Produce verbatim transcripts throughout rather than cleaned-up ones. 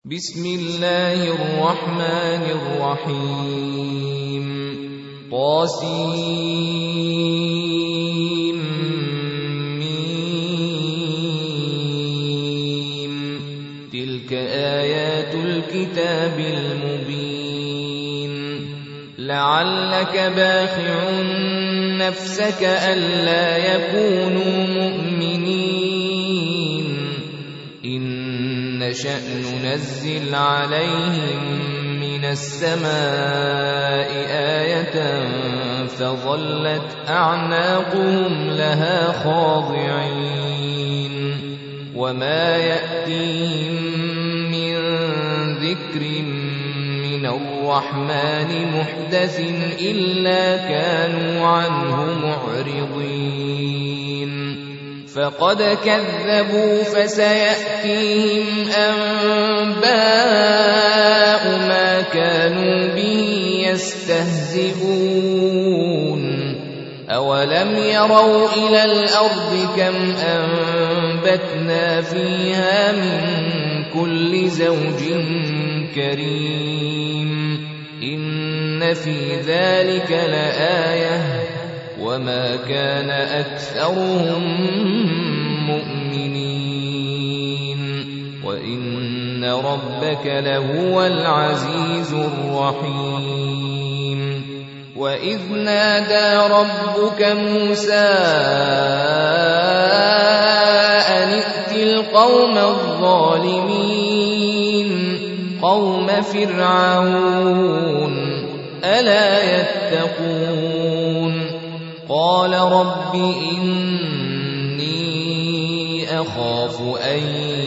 بسم الله الرحمن الرحيم طاسيم ميم تلك آيات الكتاب المبين لعلك باخع نفسك ألا يكونوا مؤمنين إن نشأ ننزل عليهم من السماء آية فظلت أعناقهم لها خاضعين وما يأتيهم من ذكر من الرحمن محدث إلا كانوا عنه معرضين فقد كذبوا فسيأتيهم أنباء ما كانوا به يستهزئون أولم يروا إلى الأرض كم أنبتنا فيها من كل زوج كريم إن في ذلك لآية وما كان أكثرهم مؤمنين وإن ربك لهو العزيز الرحيم وإذ نادى ربك موسى أن ائت القوم الظالمين قوم فرعون ألا يتقون قال رب إني أخاف أن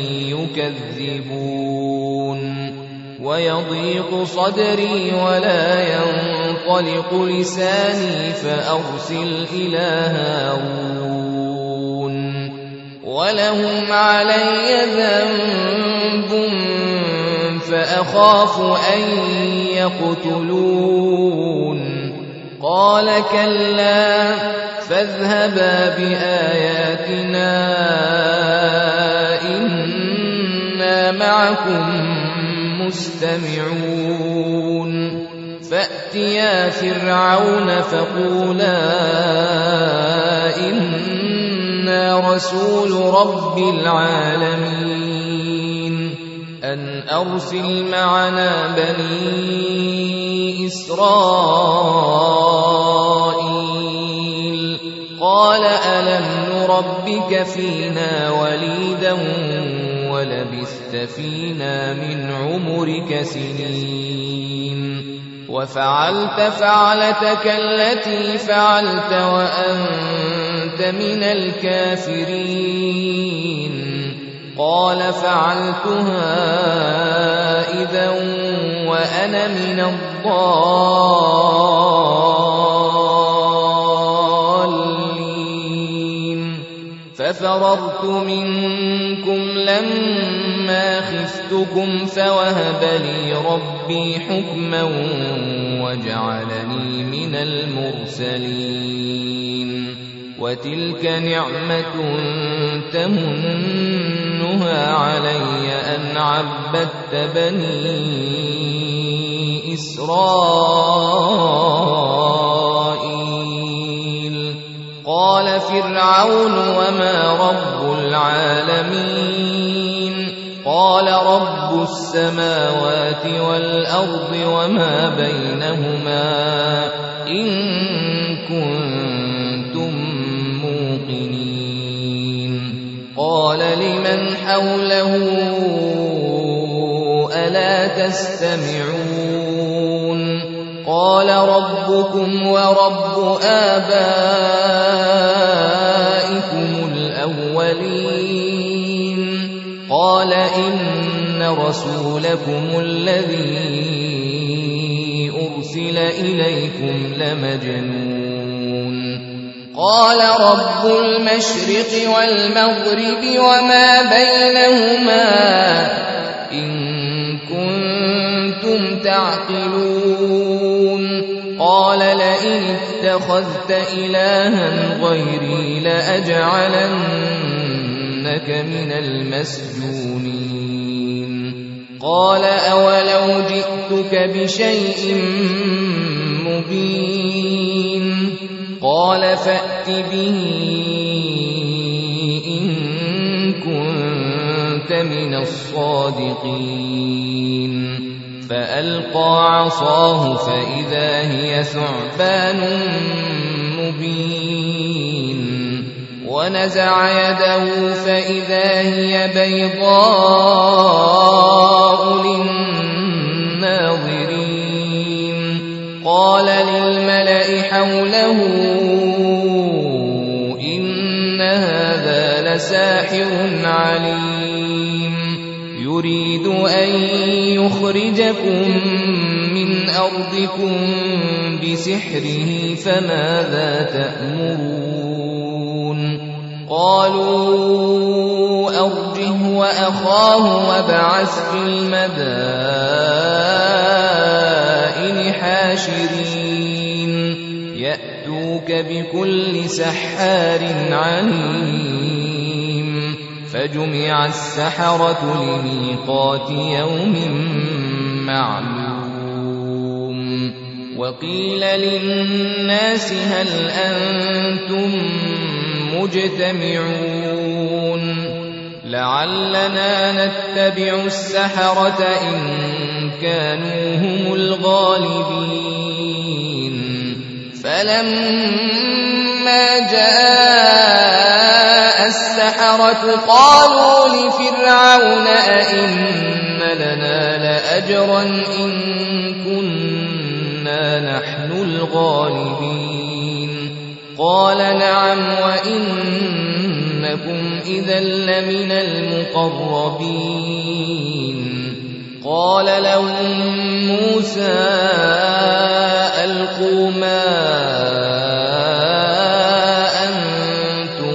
يكذبون ويضيق صدري ولا ينطلق لساني فأرسل إلى هارون ولهم علي ذنب فأخاف أن يقتلون قال كلا فاذهبا بآياتنا إنا معكم مستمعون فأتيا فرعون فقولا إنا رسول رب العالمين أن أرسل معنا بني إسرائيل قال ألم نربك فينا وليدا ولبثت فينا من عمرك سنين وفعلت فعلتك التي فعلت وأنت من الكافرين قال فعلتها إذا وأنا من الضالين ففررت منكم لما خفتكم فوهب لي ربي حكما وجعلني من المرسلين وتلك نعمة تمنها علي أن عبدت بني إسرائيل قال فرعون وما رب العالمين قال رب السماوات والأرض وما بينهما إن كنتم موقنين قال لمن حوله ألا تستمعون قال ربكم ورب آبائكم الأولين قال إن رسولكم الذي أرسل إليكم لمجنون قال رب المشرق والمغرب وما بينهما إن كنتم تعقلون قال لئن اتخذت إلها غيري لأجعلنك من المسجونين قال أولو جئتك بشيء مبين قال فأت به إن كنت من الصادقين فألقى عصاه فإذا هي ثعبان مبين ونزع يده فإذا هي بيضاء للناظرين قال للملأ حوله إن هذا لساحر عليم يريد أن يخرجكم من أرضكم بسحره فماذا تأمرون قالوا أرجه وأخاه وابعث في المدائن حاشرين يأتوك بكل سحار عليم فجمع السحرة لميقات يوم معلوم وقيل للناس هل أنتم مجتمعون لعلنا نتبع السحرة إن كانوا هم الغالبين فلما جاء السحرة قالوا لفرعون أئن لنا لأجرا إن كنا نحن الغالبين قال نعم وإنكم إذا لمن المقربين قال لهم موسى ألقوا ما أنتم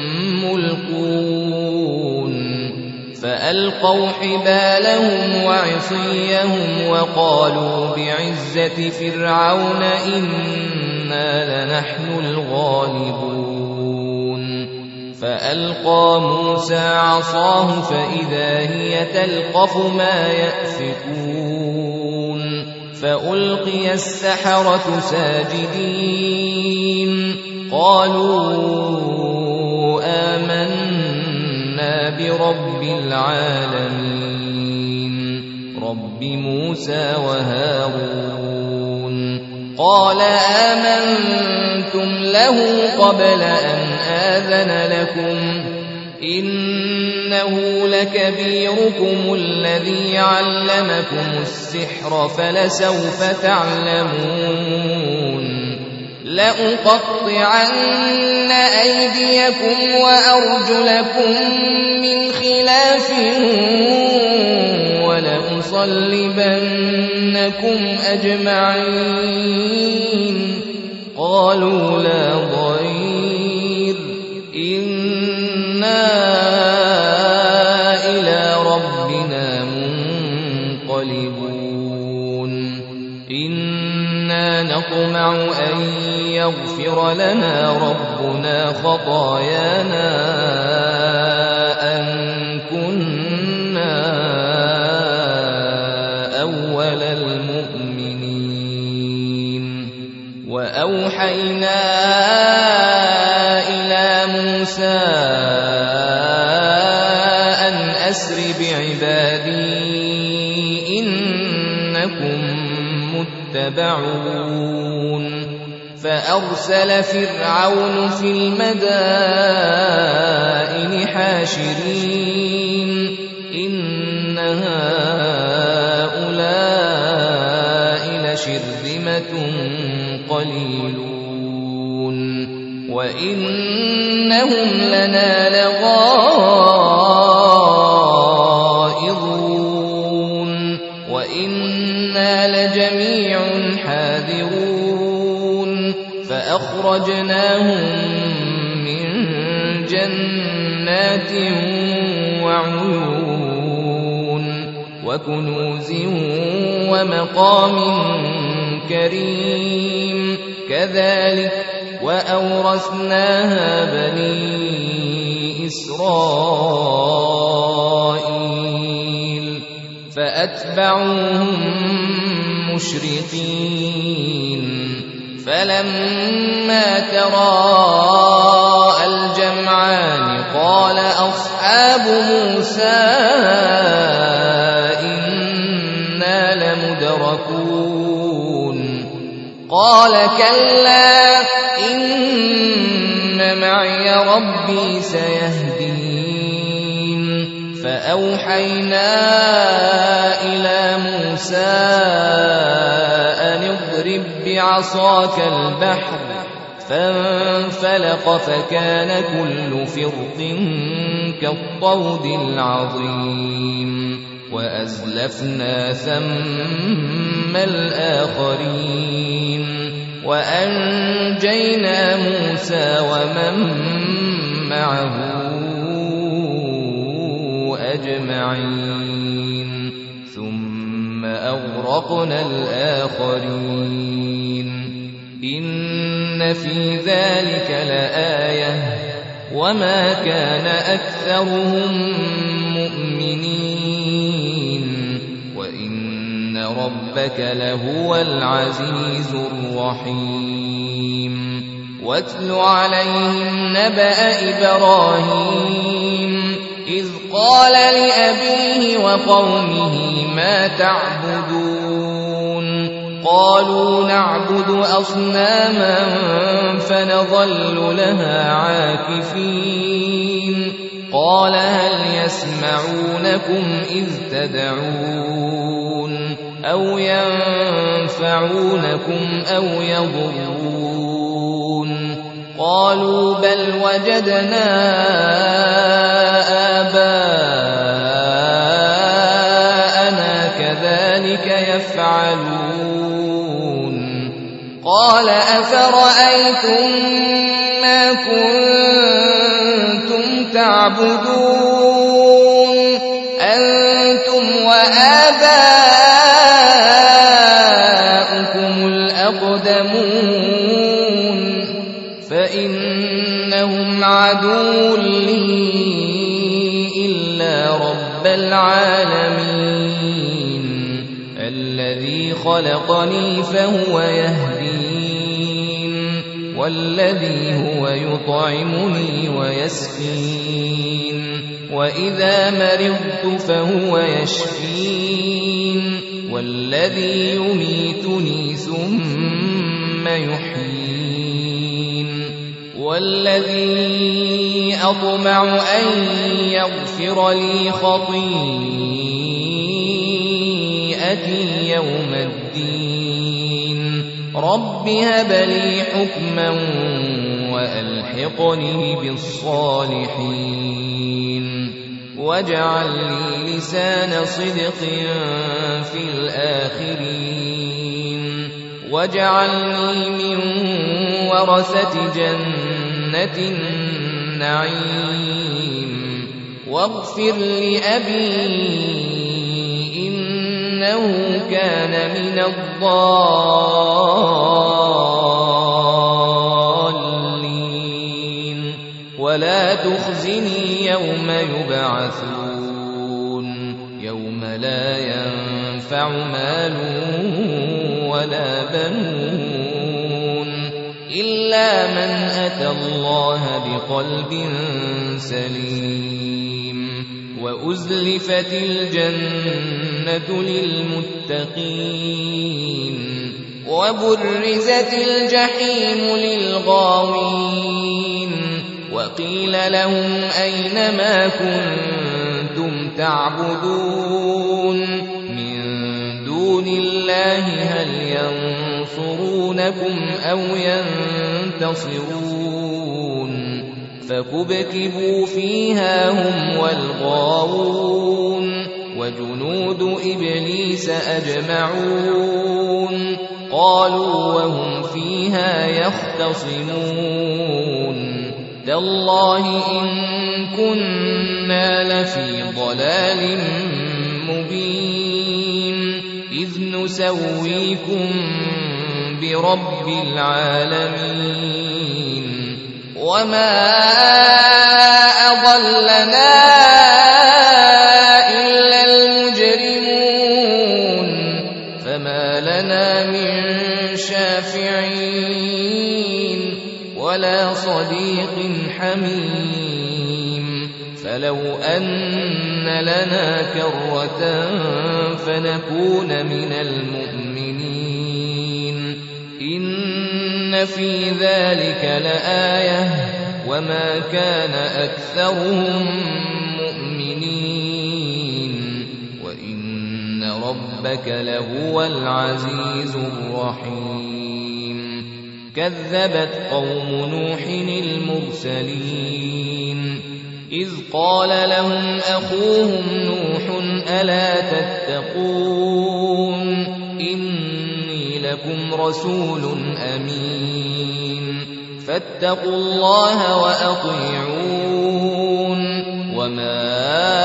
ملقون فألقوا حبالهم وعصيهم وقالوا بعزة فرعون إنا لنحن الغالبون فألقى موسى عصاه فإذا هي تلقف ما يأفكون فألقي السحرة ساجدين قالوا آمنا برب العالمين رب موسى وهارون قال آمنتم له قبل أن آذن لكم إنه لكبيركم الذي علمكم السحر فلسوف تعلمون لأقطعن أيديكم وأرجلكم من خلاف ولأصلبنكم أجمعين قالوا لا ضير إنا إلى ربنا منقلبون إنا نطمع أن يغفر لنا ربنا خطايانا أن كنا أول المؤمنين وأوحينا إلى موسى أن أسر بعبادي إنكم متبعون فأرسل فرعون في المدائن حاشرين إن هؤلاء لشرذمة قليلون وإنهم لنا لغائظون وإنا لجميع حاذرون فأخرجناهم من جنات وعيون وكنوز ومقام كريم كذلك وأورثناها بني إسرائيل فأتبعوهم مشرقين فلما تراءى الجمعان قال أصحاب موسى إنا لمدركون قال كلا إن معي ربي سيهدين فأوحينا إلى موسى أن اضرب بعصاك البحر فانفلق فكان كل فرق كالطود العظيم وأزلفنا ثم الآخرين وأنجينا موسى ومن معه أجمعين ثم أغرقنا الآخرين إن في ذلك لآية وما كان أكثرهم مؤمنين وإن ربك لهو العزيز الرحيم واتل عليهم نبأ إبراهيم إذ قال لأبيه وقومه ما تعبدون قالوا نعبد أصناما فنظل لها عاكفين قال هل يسمعونكم إذ تدعون أو ينفعونكم أو يضرون قالوا بل وجدنا آباءنا كذلك يفعلون قال أفرأيتم ما كنتم تعبدون أنتم وآباؤكم الأقدمون فإنهم عدو لي إلا رب العالمين الذي خلقني فهو يهدين والذي هو يطعمني ويسقين وإذا مرضت فهو يشفين والذي يميتني ثم يحيين والذي أطمع أن يغفر لي خطيئتي يوم الدين رب هب لي حكما وألحقني بالصالحين واجعل لي لسان صدق في الآخرين واجعلني من ورثة جنة النعيم واغفر لأبي إنه كان من الضالين ولا تخزني يوم يبعثون يوم لا ينفع مال ولا بنون إلا من أتى الله بقلب سليم وأزلفت الجنة للمتقين وبرزت الجحيم للغاوين وقيل لهم أين ما كنتم تعبدون من دون الله هل ينصرونكم أو ينتصرون فكبكبوا فيها هم والغاوون وجنود إبليس أجمعون قالوا وهم فيها يختصمون تالله إن كنا لفي ضلال مبين إذ نسويكم برب العالمين وما أضلنا إلا المجرمون ما لنا من شافعين ولا صديق حميم فلو أن لنا كرة فنكون من المؤمنين إن في ذلك لآية وما كان أكثرهم مؤمنين وإن ربك لهو العزيز الرحيم كذبت قوم نوح المرسلين إذ قال لهم أخوهم نوح ألا تتقون إني لكم رسول أمين فاتقوا الله وأطيعون وما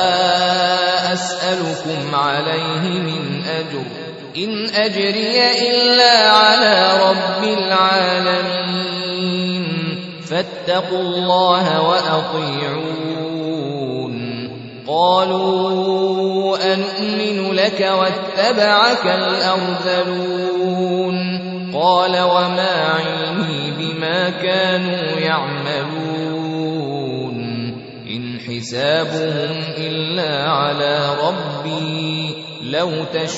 أسألكم عليه من أجر إن أجري إلا على رب العالمين فاتقوا الله وأطيعون قالوا أنؤمن لك واتبعك الأرذلون قال وما علمي بما كانوا يعملون إن حسابهم إلا على ربي لو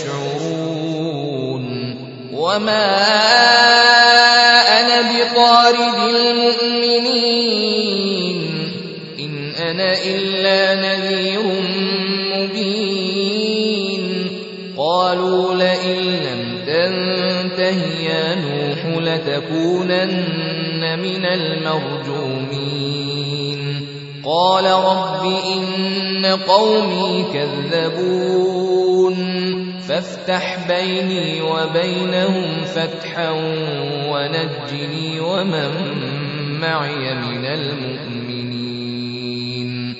تشعرون وما أنا بطارد المؤمنين إن أنا إلا نذير مبين قالوا لئن لم تنته يا نوح لتكونن من المرجومين قال رب إن قومي كذبون فافتح بيني وبينهم فتحا ونجني ومن معي من المؤمنين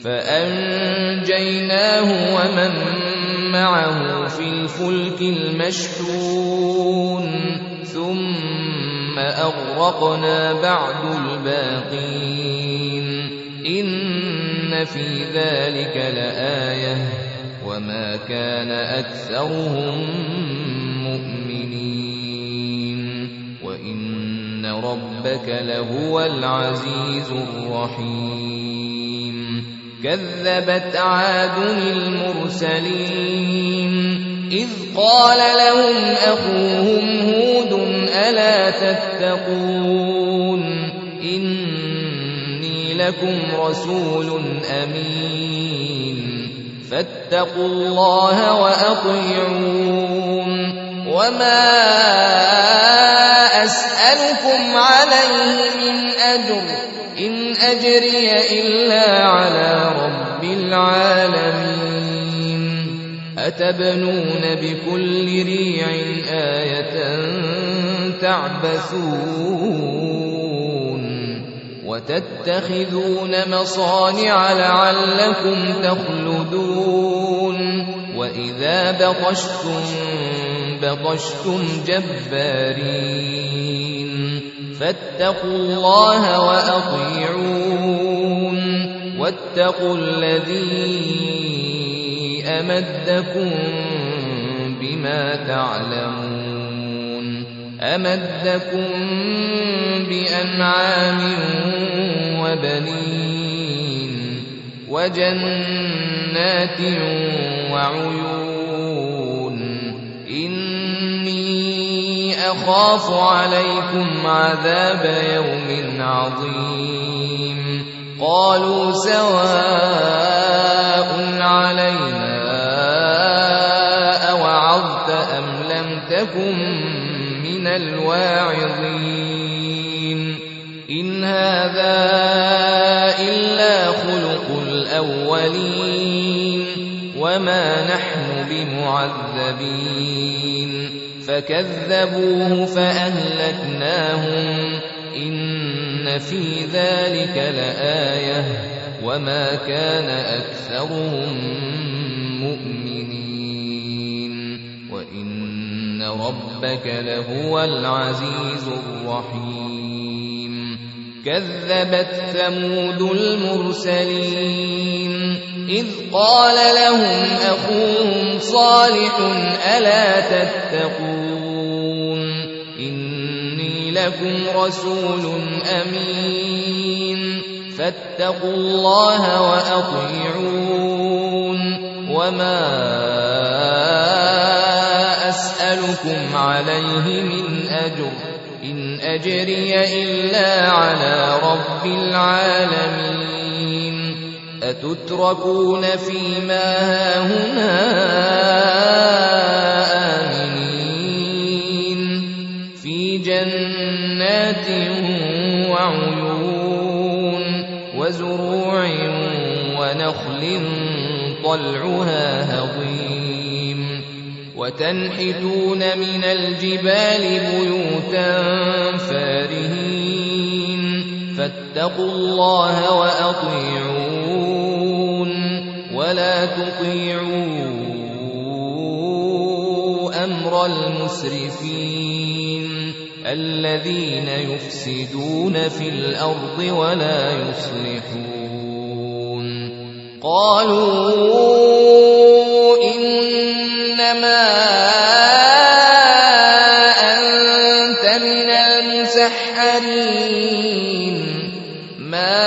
فأنجيناه ومن معه في الفلك المشحون ثم أغرقنا بعد الباقين إن في ذلك لآية وما كان أكثرهم مؤمنين وإن ربك لهو العزيز الرحيم كذبت عاد المرسلين إذ قال لهم أخوهم هود ألا تتقون إني لكم رسول أمين فاتقوا الله وأطيعون وما أسألكم عليه من أجر إن أجري إلا على رب العالمين أتبنون بكل ريع آية تعبثون وتتخذون مصانع لعلكم تخلدون وإذا بطشتم بطشتم جبارين فاتقوا الله وأطيعون واتقوا الذي أمدكم بما تعلمون أمدكم بأنعام وبنين وجنات وعيون إني أخاف عليكم عذاب يوم عظيم قالوا سواء علينا أوعظت أم لم تكن من الواعظين إن هذا إلا خلق الأولين وما نحن بمعذبين فكذبوه فأهلكناهم إن في ذلك لآية وما كان أكثرهم مؤمنين وإن ربك لهو العزيز الرحيم كذبت ثمود المرسلين إذ قال لهم أخوهم صالح ألا تتقون إني لكم رسول أمين فاتقوا الله وأطيعون وما أسألكم عليه من أجر إن أجري إلا على رب العالمين أتتركون فيما هاهنا آمنين في جنات وعيون وزروع ونخل طلعها هضيم وتنحتون من الجبال بيوتا فارهين فاتقوا الله وأطيعون ولا تطيعوا أمر المسرفين الذين يفسدون في الأرض ولا يصلحون قالوا إنما أنت من المسحرين ما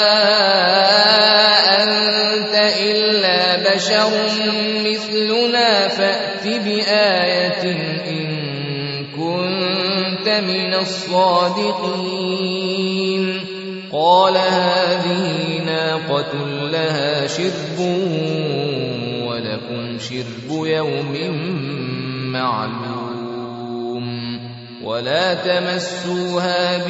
أنت إلا بشر مثلنا فأت بآية إن كنت من الصادقين قال هذه ناقة لها شرب ولكم شرب يوم معلوم ولا تمسوها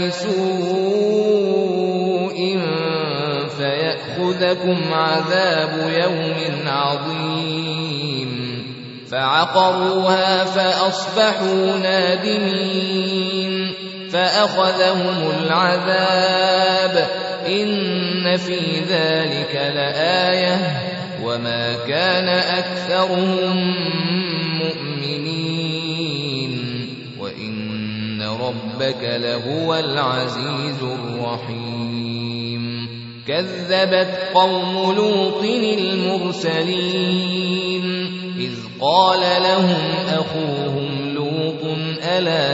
بسوء فيأخذكم عذاب يوم عظيم فعقروها فأصبحوا نادمين فأخذهم العذاب إن في ذلك لآية وما كان أكثرهم مؤمنين وإن ربك لهو العزيز الرحيم كذبت قوم لوط المرسلين إذ قال لهم أخوهم لوط ألا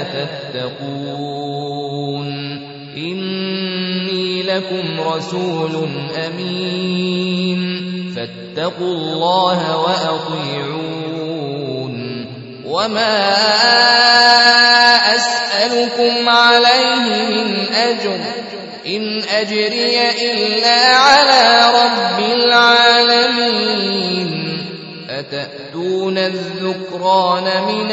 تتقون إني لكم رسول أمين فاتقوا الله وأطيعون وما أسألكم عليه من أجر إن أجري إلا على رب العالمين أتأتون الذكران من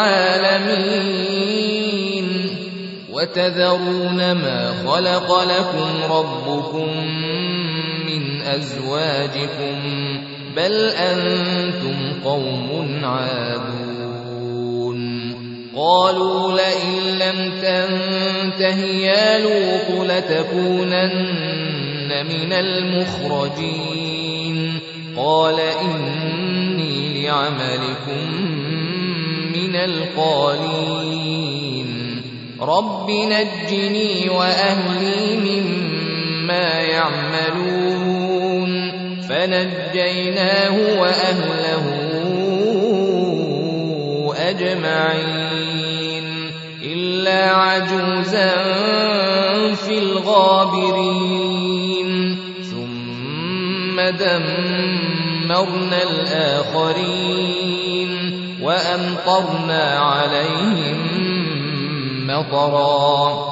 العالمين وتذرون ما خلق لكم ربكم من أزواجكم بل أنتم قوم عادون قالوا لئن لم تنته يا لوط لتكونن من المخرجين قال إني لعملكم من القالين رب نجني وأهلي مما يعملون فنجيناه وأهله أجمعين إلا عجوزا في الغابرين ثم دمرنا الآخرين وأمطرنا عليهم مطرا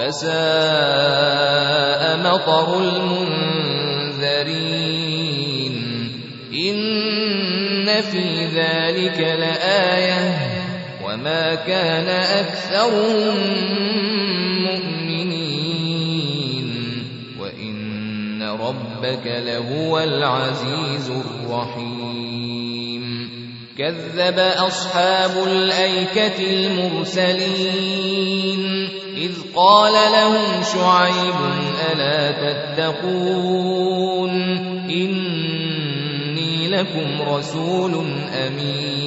فساء مطر المنذرين إن في ذلك لآية وما كان أكثرهم مؤمنين وإن ربك لهو العزيز الرحيم كذب أصحاب الأيكة المرسلين إذ قال لهم شعيب ألا تتقون إني لكم رسول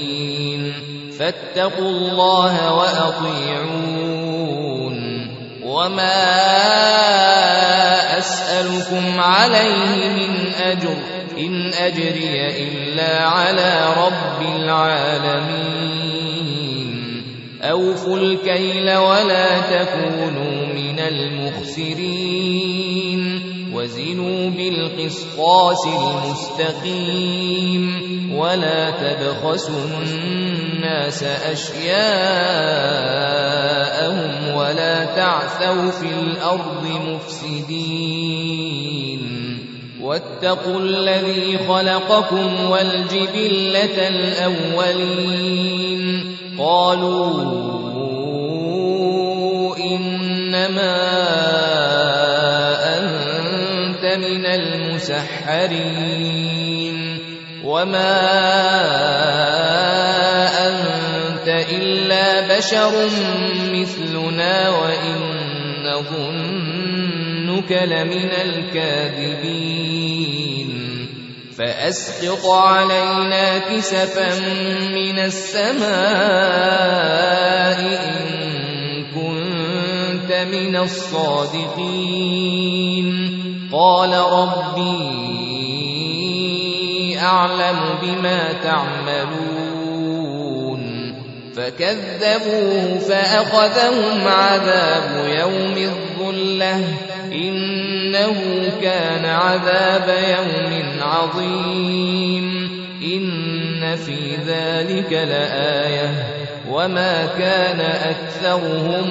أمين فاتقوا الله وأطيعون وما أسألكم عليه من أجر إن أجري إلا على رب العالمين أوفوا الكيل ولا تكونوا من المخسرين وزنوا بالقسطاس المستقيم ولا تبخسوا الناس أشياءهم ولا تعثوا في الأرض مفسدين واتقوا الذي خلقكم والجبلة الأولين قالوا إنما أنت من المسحرين وما أنت إلا بشر مثلنا وإن نظنك لمن الكاذبين فأسقط علينا كسفا من السماء إن كنت من الصادقين قال ربي أعلم بما تعملون فكذبوه فأخذهم عذاب يوم الظلة إنه كان عذاب يوم عظيم إن في ذلك لآية وما كان أكثرهم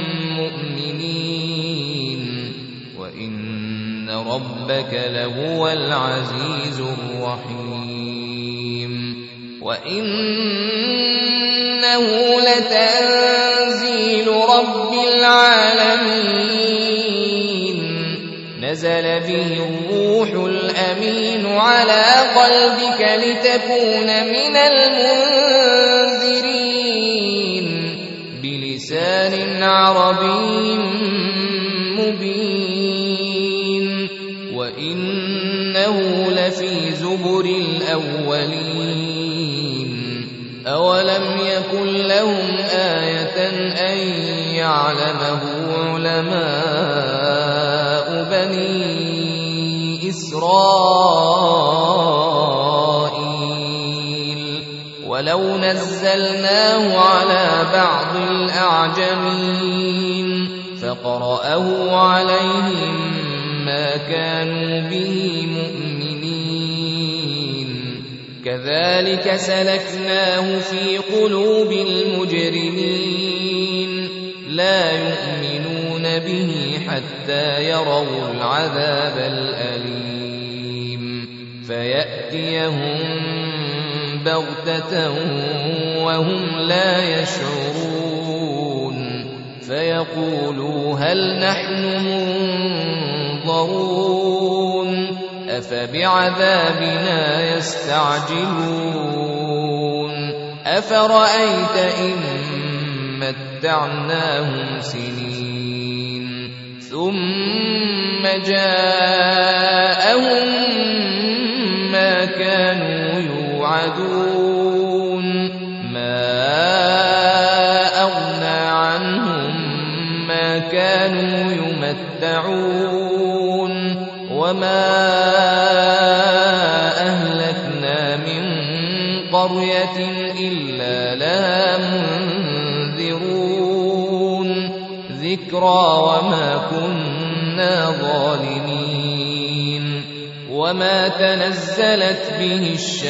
مؤمنين وإن ربك لهو العزيز الرحيم وإنه لتنزيل رب العالمين نزل به الروح الأمين على قلبك لتكون من المنذرين بلسان عربي مبين وإنه لفي زبر الأولين أولم يكن لهم آية أن يعلمه علماء بني إسرائيل ولو نزلناه على بعض الأعجمين فقرأه عليهم ما كانوا به مؤمنين كذلك سلكناه في قلوب المجرمين لا يؤمنون به حتى يروا العذاب الأليم فيأتيهم بغتة وهم لا يشعرون فيقولوا هل نحن منظرون أفبعذابنا يستعجلون أفرأيت إن متعناهم سنين ثم جاءهم ما كانوا يوعدون ما أغنى عنهم ما كانوا يمتعون وما أهلكنا من قرية إلا لها منذرون ذكرى وما كنا ظالمين وما تنزلت به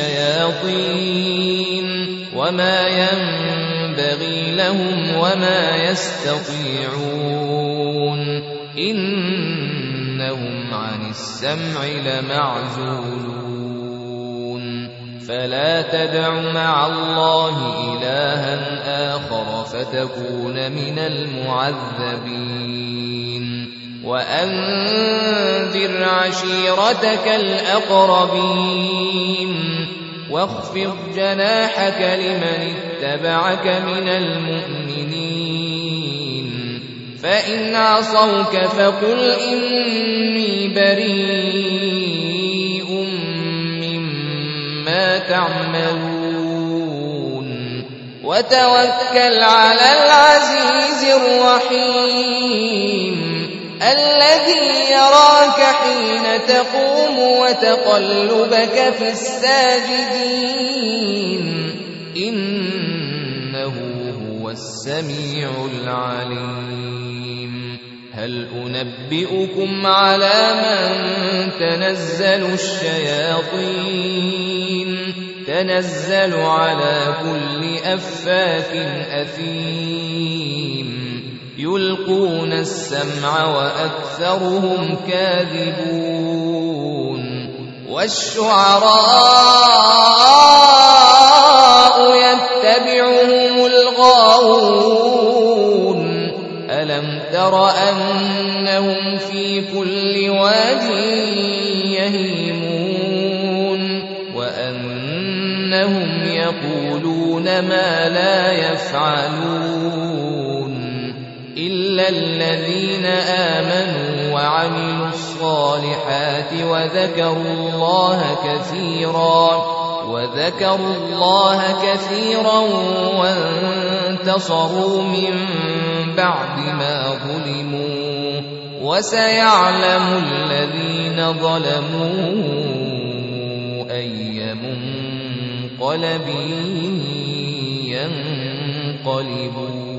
الشياطين وما ينبغي لهم وما يستطيعون إنهم عن السمع لمعزولون فلا تدع مع الله إلها آخر فتكون من المعذبين وأنذر عشيرتك الأقربين واخفض جناحك لمن اتبعك من المؤمنين فإن عصوك فقل إني بريء مما تعملون وتوكل على العزيز الرحيم الذي يراك حين تقوم وتقلبك في الساجدين إنه هو السميع العليم هل أنبئكم على من تنزل الشياطين تنزل على كل أفاك أثيم يلقون السمع وأكثرهم كاذبون والشعراء يتبعهم الغاوون ألم تر أنهم في كل واد يهيمون وأنهم يقولون ما لا يفعلون إلا الذين آمنوا وعملوا الصالحات وذكروا الله كثيرا وذكروا الله كثيرا وانتصروا من بعد ما ظلموا وسيعلم الذين ظلموا أي منقلب ينقلبون.